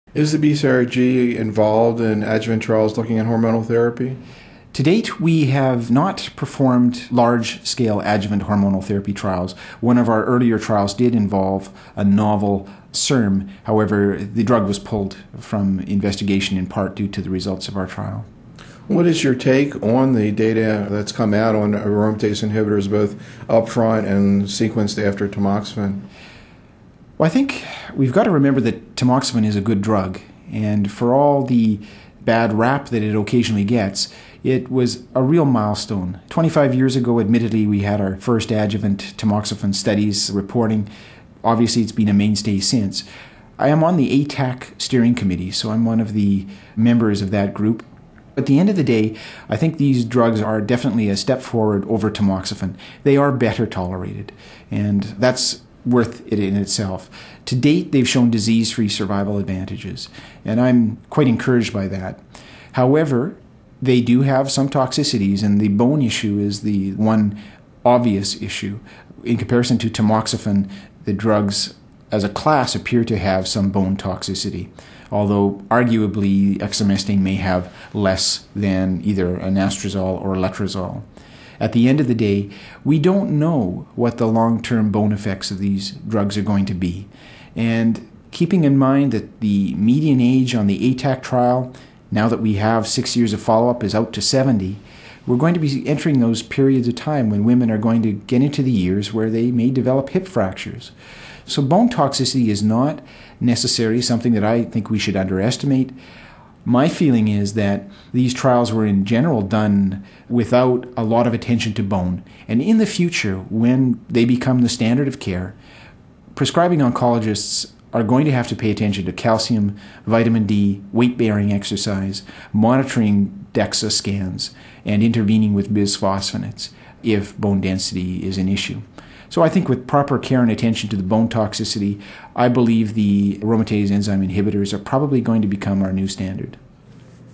Is the BCRG involved in adjuvant trials looking at hormonal therapy? To date, we have not performed large-scale adjuvant hormonal therapy trials. One of our earlier trials did involve a novel SERM. However, the drug was pulled from investigation in part due to the results of our trial. What is your take on the data that's come out on aromatase inhibitors, both upfront and sequenced after tamoxifen? Well, I think we've got to remember that tamoxifen is a good drug, and for all the bad rap that it occasionally gets, it was a real milestone. 25 years ago, admittedly, we had our first adjuvant tamoxifen studies reporting. Obviously, it's been a mainstay since. I am on the ATAC steering committee, so I'm one of the members of that group. At the end of the day, I think these drugs are definitely a step forward over tamoxifen. They are better tolerated, and that's worth it in itself. To date, they've shown disease-free survival advantages, and I'm quite encouraged by that. However, they do have some toxicities, and the bone issue is the one obvious issue. In comparison to tamoxifen, the drugs as a class appear to have some bone toxicity, although arguably exemestane may have less than either anastrozole or letrozole. At the end of the day, we don't know what the long-term bone effects of these drugs are going to be. And keeping in mind that the median age on the ATAC trial, now that we have 6 years of follow-up, is out to 70, we're going to be entering those periods of time when women are going to get into the years where they may develop hip fractures. So bone toxicity is not necessarily something that I think we should underestimate. My feeling is that these trials were in general done without a lot of attention to bone. And in the future, when they become the standard of care, prescribing oncologists are going to have to pay attention to calcium, vitamin D, weight-bearing exercise, monitoring DEXA scans, and intervening with bisphosphonates if bone density is an issue. So I think with proper care and attention to the bone toxicity, I believe the aromatase enzyme inhibitors are probably going to become our new standard.